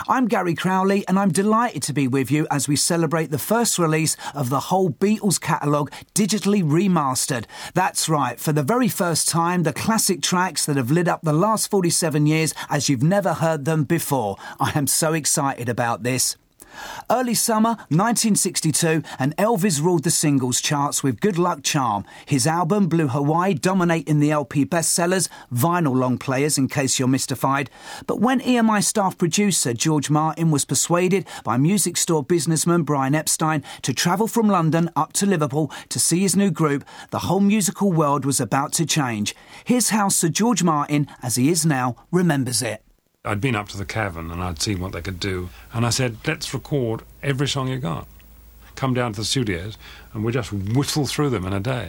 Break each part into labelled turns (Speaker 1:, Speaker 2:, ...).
Speaker 1: I'm Gary Crowley and I'm delighted to be with you as we celebrate the first release of the whole Beatles catalogue digitally remastered. That's right, for the very first time, the classic tracks that have lit up the last 47 years as you've never heard them before. I am so excited about this. Early summer 1962 and Elvis ruled the singles charts with Good Luck Charm. His album Blue Hawaii dominating the LP bestsellers, vinyl long players in case you're mystified. But when EMI staff producer George Martin was persuaded by music store businessman Brian Epstein to travel from London up to Liverpool to see his new group, the whole musical world was about to change. Here's how Sir George Martin, as he is now, remembers it.
Speaker 2: I'd been up to the Cavern and I'd seen what they could do. And I said, let's record every song you got. Come down to the studios and we'll just whittle through them in a day.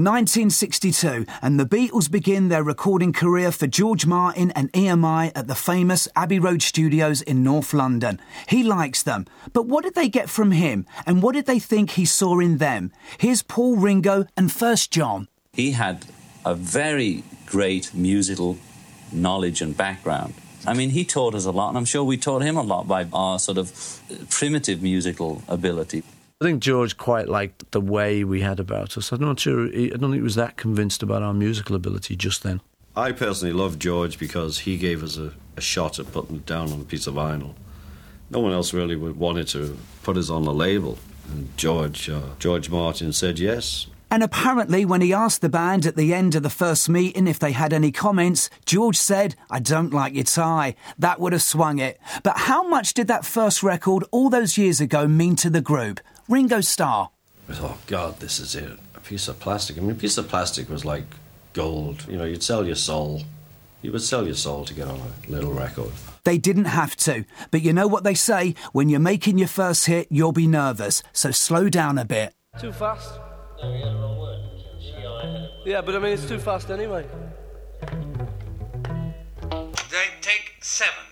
Speaker 1: 1962, and the Beatles begin their recording career for George Martin and EMI at the famous Abbey Road Studios in North London. He likes them. But what did they get from him? And what did they think he saw in them? Here's Paul, Ringo and first John.
Speaker 3: He had a very great musical knowledge and background. I mean, he taught us a lot, and I'm sure we taught him a lot by our sort of primitive musical ability.
Speaker 4: I think George quite liked the way we had about us. I'm not sure, I don't think he was that convinced about our musical ability just then.
Speaker 5: I personally love George because he gave us a shot at putting it down on a piece of vinyl. No one else really wanted to put us on the label. And George Martin said yes.
Speaker 1: And apparently when he asked the band at the end of the first meeting if they had any comments, George said, "I don't like your tie." That would have swung it. But how much did that first record all those years ago mean to the group? Ringo Starr.
Speaker 5: We thought, God, this is it. A piece of plastic. I mean, a piece of plastic was like gold. You know, you'd sell your soul. You would sell your soul to get on a little record.
Speaker 1: They didn't have to. But you know what they say? When you're making your first hit, you'll be nervous. So slow down a bit.
Speaker 6: Too fast? No, we got the wrong word. Yeah, but I mean, it's too fast anyway.
Speaker 7: Take 7.